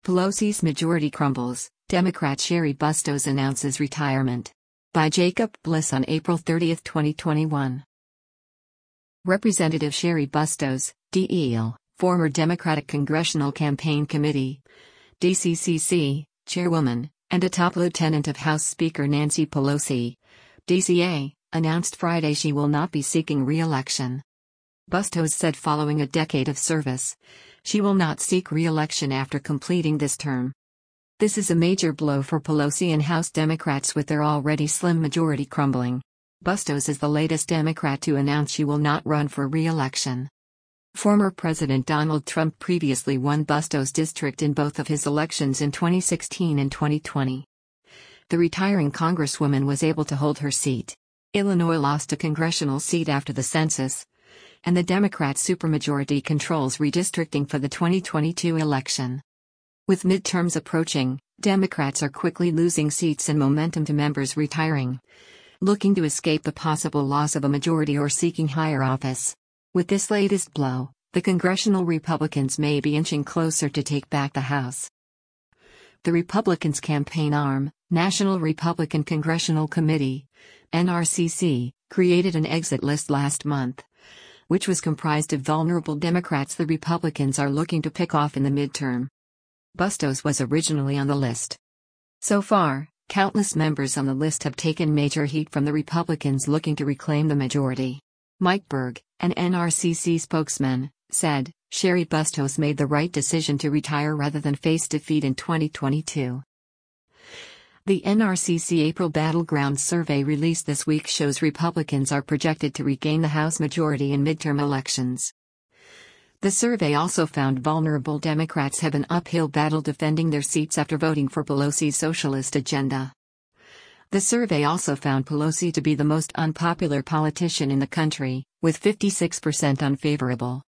Pelosi's majority crumbles, Democrat Cheri Bustos announces retirement. By Jacob Bliss on April 30, 2021. Representative Cheri Bustos, DEL, former Democratic Congressional Campaign Committee, DCCC, chairwoman, and a top lieutenant of House Speaker Nancy Pelosi, DCA, announced Friday she will not be seeking re-election. Bustos said following a decade of service, she will not seek re-election after completing this term. This is a major blow for Pelosi and House Democrats with their already slim majority crumbling. Bustos is the latest Democrat to announce she will not run for re-election. Former President Donald Trump previously won Bustos' district in both of his elections in 2016 and 2020. The retiring Congresswoman was able to hold her seat. Illinois lost a congressional seat after the census, and the Democrat supermajority controls redistricting for the 2022 election. With midterms approaching, Democrats are quickly losing seats and momentum to members retiring, looking to escape the possible loss of a majority or seeking higher office. With this latest blow, the congressional Republicans may be inching closer to take back the House. The Republicans' campaign arm, National Republican Congressional Committee, NRCC, created an exit list last month, which was comprised of vulnerable Democrats the Republicans are looking to pick off in the midterm. Bustos was originally on the list. So far, countless members on the list have taken major heat from the Republicans looking to reclaim the majority. Mike Berg, an NRCC spokesman, said, Cheri Bustos made the right decision to retire rather than face defeat in 2022. The NRCC April Battleground survey released this week shows Republicans are projected to regain the House majority in midterm elections. The survey also found vulnerable Democrats have an uphill battle defending their seats after voting for Pelosi's socialist agenda. The survey also found Pelosi to be the most unpopular politician in the country, with 56% unfavorable.